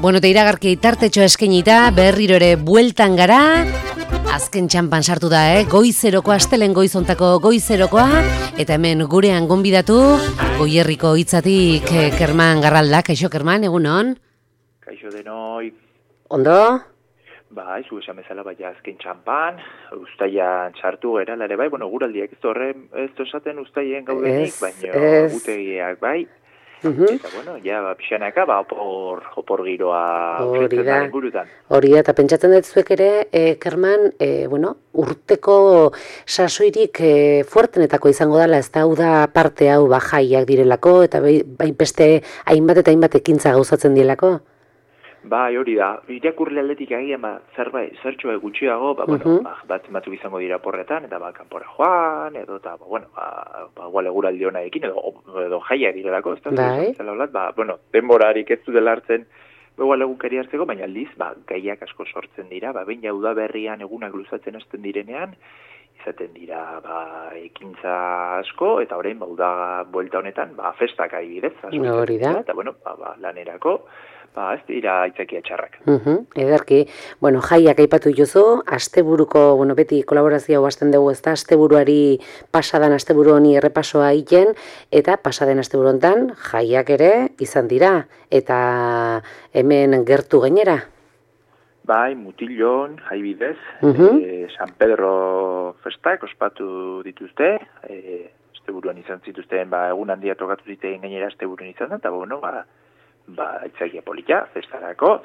Bueno, eta iragarki tartetxo eskenita, berriro ere bueltan gara. Azken txampan sartu da, goizerokoa, astelen goizontako goizerokoa. Eta hemen gurean gonbidatu, Goierriko hitzatik Kerman Garralda. Kaixo, Kerman, egunon? Kaixo denoi. Ondo? Bai, zu esan bezala baina azken txampan, ustaian sartu gara, ere bai, bueno, guraldiak ez esaten ustaien gaudenik, baina gutegiak bai. Eta bueno, ja, pixanaka, opor giroa usetzen da ingurutan. Hori da, eta pentsatzen dut zuek ere, Kerman, urteko sasoirik fuertenetako izango dela, ez da, hau da parte hau jaiak direlako, eta beste hainbat eta hainbat ekintza gauzatzen direlako? Bai, hori da, irakurri aldetik agian, zertxoa gutxiago, batzuk izango dira porretan, eta kanpora joan, edo, eta, igual eguraldi hona ekin, edo jaia direlako, ez da, denborarik ez du dela hartzen, igual egunkari hartzeko, baina aldiz, gaiak asko sortzen dira, behin jau da berrian egunak luzatzen hasten direnean, izaten dira, ekintza asko, eta orain, da, buelta honetan, festak adibidez, hori da, eta, lanerako, ez dira aitzakia txarrak. Ederki, jaiak aipatu jozu, asteburuko, beti kolaborazioa hasten dugu, ez da, asteburuari pasadan asteburu honi errepasoa egiten, eta pasaden asteburu hontan jaiak ere izan dira, eta hemen gertu gainera. Bai, Mutilon, jaibidez, San Pedro festak ospatu dituzte, asteburuan izan zituzten, egun handia tokatu zitein gainera asteburuan izan da, eta itzakia polita, festarako,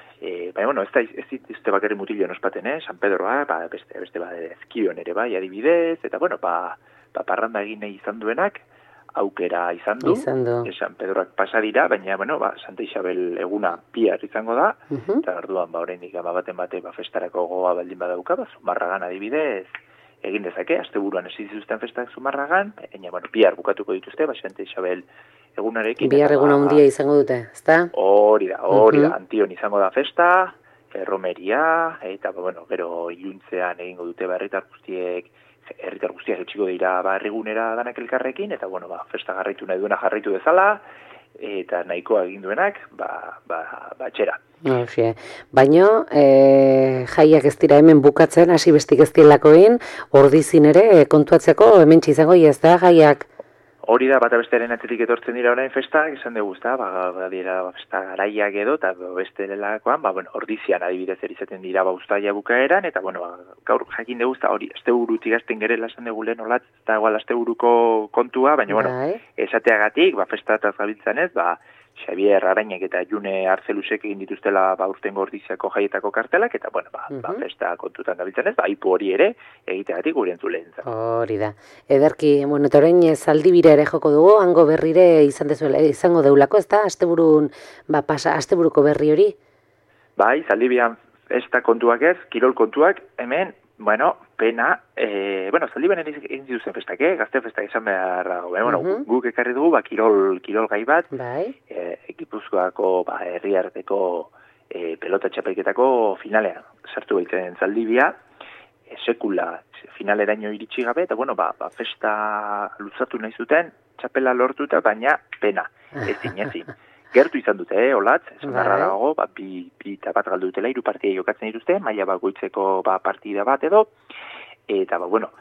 ez dituzte bakarri Mutilon ospaten, San Pedroa, beste ezkion ere bai, adibidez, eta parranda egin nahi izan duenak, aukera izan du. San Pedroak pasa dira, baina, Santa Isabel eguna bihar izango da, eta orduan, oraindik baten bate, festarako gogoa baldin badauka, Zumarragan adibidez, egin dezake, asteburuan ez dituzten festak Zumarragan, baina, bihar bukatuko dituzte, Santa Isabel egunarekin. Bihar egun handia izango dute, ezta? Hori da, Antion izango da festa, romeria, eta, gero iluntzean egingo dute herritar guztiak etxiko dira herrigunera danak elkarrekin, eta, festa jarraitu nahi duena jarraitu dezala, eta nahikoa egin duenak, txera. Baina, jaiak ez dira hemen bukatzen, hasi bestik ez dielakoin, ordizin ere kontuatzeko hemen izango ez da, jaiak? Hori da, bata bestearen atzetik etortzen dira orain festak, esan dugu, dira festa garaiak edo, eta beste delakoan, ordizian adibidez erizaten dira ustaia bukaeran, eta, gaur jakin dugu, hori, asteburutik azten gerela esan dugu lehen olatz, eta igual asteburuko kontua, baina, esateagatik, festataz gabiltzan ez, Xavier Arainak eta June Arzelusek egin dituztela urtengo ordiziako jaietako kartelak, eta, festa kontutan gabiltzan ez, ipu hori ere, egiteagatik gure entzuleentzat. Hori da. Ederki, eta orain Zaldibira ere joko dugu, hango berrire izango deulako, ez da? Asteburuko berri hori? Bai, Zaldibian festa kontuak ez, kirol kontuak, hemen, pena, Zaldibian egin zituzen festak, gazte festak izan behar dago, guk ekarri dugu, kirol gai bat, Gipuzkoako herriarteko pelota txapelketako finalean sartu baitzen Zaldibia, sekula finaleraino iritsi gabe, eta festa luzatu nahi zuten, txapela lortuta, baina pena, ezin. Gertu izan dute, olatz, esandarra dago, bi eta bat galdu dutela, 3 partida jokatzen dituzte, maila bakoitzeko partida bat edo, eta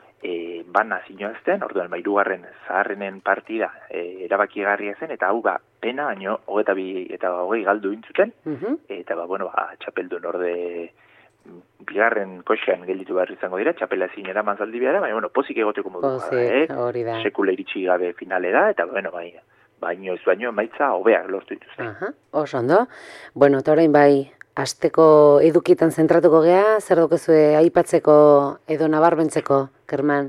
bana zinoazten, orduan 3. zaharrenen partida erabakigarria zen, eta hau pena, baino, 22 eta 20 galdu intzuten, eta txapeldun orde bigarren koxean gelditu behar izango dira, txapela ezin eraman Zaldibiara, baina, pozik egoteko modu da, sekula iritsi gabe finale da, eta baino ez baino emaitza hobeak lortu dituzte. Oso ondo. Eta orain asteko edukitan zentratuko gea, zer dokezue aipatzeko edo nabarmentzeko, Kerman?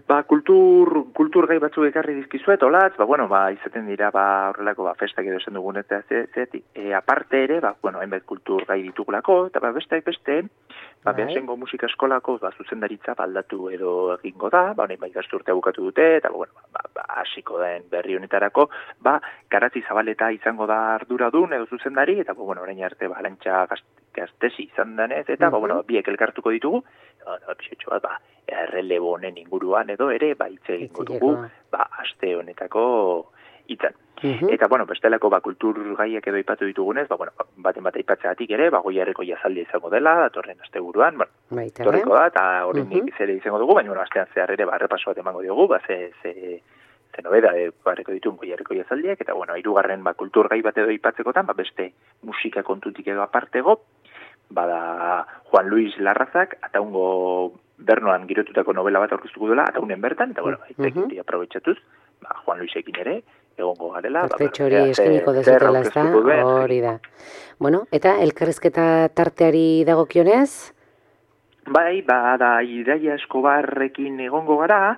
Kultur gai batzuk ekarri dizkizuet, olatz, izaten dira horrelako festak edo esan dugun eta aparte ere, hainbat kultur gai ditugulako, eta beste, Behasengo musika eskolako zuzendaritza aldatu edo egingo da, honen ikasturtea bukatu dute, eta hasiko den berri honetarako, Garatzi Zabaleta izango da arduradun edo zuzendari, eta orain arte Arantxa Gaztesi izan denez, eta biek elkartuko ditugu, pixetxo bat, errelebo honen inguruan edo ere, hitz egingo dugu, aste honetako hitzan. Eta, bueno, bestelako kultur gaiak edo ipatu ditugunez, baten bat aipatzeatik ere, Goierriko jazaldia izango dela, datorren asteburuan, torriko da, eta horrenik zere izango dugu, baina, astean zehar ere, repaso bat emango diogu, ze nobeda barreko dituen Goierriko jazaldiak, eta, hirugarren kultur gai bat edo ipatzekotan, beste musika kontutik edo apartego, bada Juan Luis Larrazak, eta Bernoan girotutako novela bat aurkeztuko dela, eta unen bertan, eta, itzekin aprobetxatuz, Juan Luisekin ere, egongo garela. Perfetxo hori eskeniko dezutela, ez da? Hori da. Bueno, eta elkarrizketa tarteari dagokionez? Bai, da Iraia Eskobarrekin egongo gara,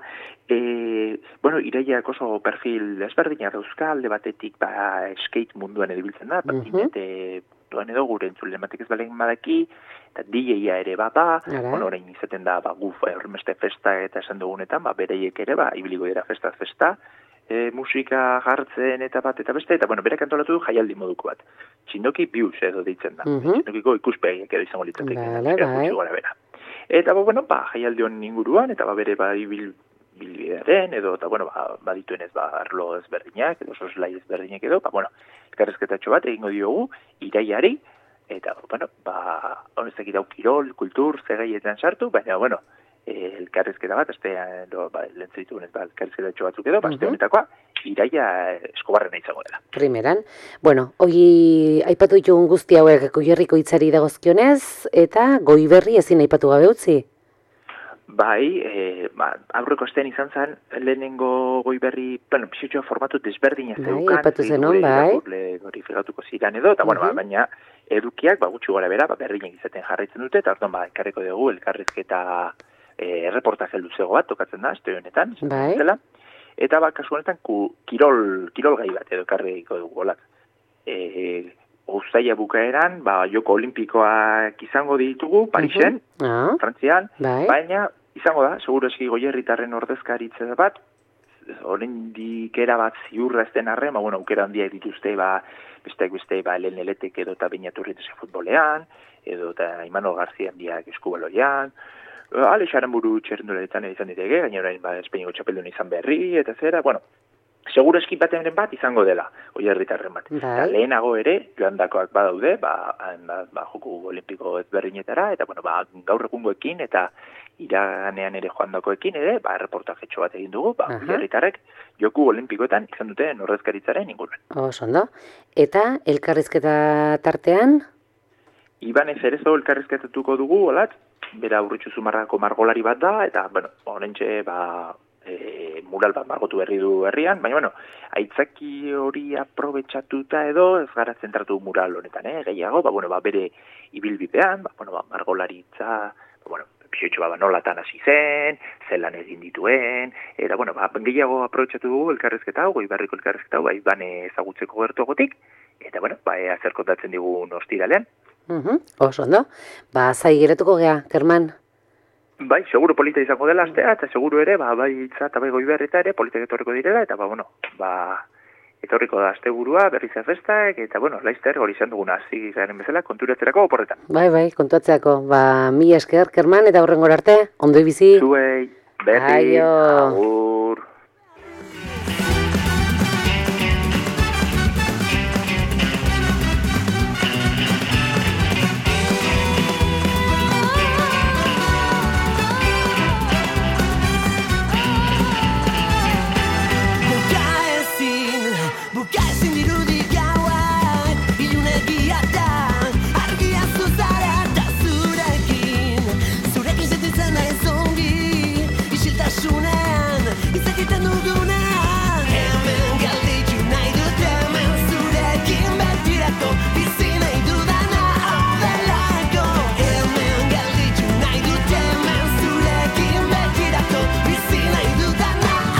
Iraiak oso perfil ezberdina dauzka, alde batetik skate munduan edibiltzen da, patinete duan edo gure entzulen batek ez balen badaki, eta DJ-a ere bada, orain izaten da, hormeste festa eta esan dugunetan, bereiek ere, ibiliko dira festa, musika jartzen eta bat eta beste, eta berak antolatu du jaialdi moduko bat. Txindoki bius edo deitzen da. Txindokiko ikuspegiak edo izango litzatek. Eta, jaialdi honen inguruan, eta bere bilbidearen, edo, eta, badituenez, arlo ezberdinak, edo soslai ezberdinak edo, elkarrezketatxo bat egingo diogu, Iraiari, eta, honezak idau kirol, kultur, zegaietan sartu, baina, elkarrezketa bat, lentzu ditugunez, elkarrezketatxo batzuk edo, aste honetakoa, Iraia Eskobarrena izango dela. Primeran. Hoi aipatu ditugun guzti hauek Goierriko hitzari dagozkionez, eta Goiberri ezin aipatu gabe utzi? Bai, aurreko astean izan zen, lehenengo Goiberri, pixotxoa formatu desberdina zeukan. Aipatu zenon, bai. Hori fegatuko ziren edo, eta baina edukiak, gutxi gora bera, berdinak izaten jarraitzen dute, eta orduan, ekarriko dugu, elkarrizketa erreportaje luzego bat, tokatzen da, aste honetan, eta kasu honetan, kirol gai bat edo ekarriko dugu, golat. Uztaila bukaeran, joko olimpikoak izango ditugu, Parisen, Frantzian, baina izango da, seguro eski Goierritarren ordezkaritze bat, oraindik era bat ziurra ez den arren, aukera handiak dituzte, besteak beste, Lehen Eletek edo eta Beñaturritese futbolean, edo eta Imanol Garzia handiak eskubaloian, Alexaren buru txerrenduletan izan diteke, gaina orain Espainiako txapeldun izan berri, eta zera, seguro eski baten bat izango dela, Goierritarren bat. Eta lehenago ere, joandakoak badaude, joko olimpiko ezberdinetara, eta gaur egungoekin, eta iraganean ere joandakoekin ere, reportajetxo bat egin dugu, Goierritarrek joku olimpikoetan izan duten ordezkaritzaren inguruan. Ondo. Eta elkarrizketa tartean? Ibanez Erezo elkarrizketatuko dugu, olat, bera Urritxu Zumarrako margolari bat da, eta, horrentxe, mural bat margotu berri du herrian, baina, aitzaki hori aprobetxatuta edo, ez gara zentratu mural honetan, gehiago, bere ibilbidean, margolaritza, pixotxo nolatan hasi zen, zelan egin dituen, eta, gehiago aprobetxatu dugu elkarrezketa hau, Goiberriko elkarrezketa hau, bane ezagutzeko gertuagotik, eta, zerkontatzen digun ostiralean. Oso, ondo? Zai geratuko gea, Kerman? Bai, seguro polita izango dela astea, eta seguro ere, bai itza eta bai Goiberrita ere, politak etorriko direla, eta etorriko da asteburua, berriz festak, eta laizter hori izan duguna, hasi garen bezala, konturatzerako oporretan. Bai, konturatzeako, mila esker, Kerman, eta horrengora arte, ondo ibizi. Zuei, berri, agur.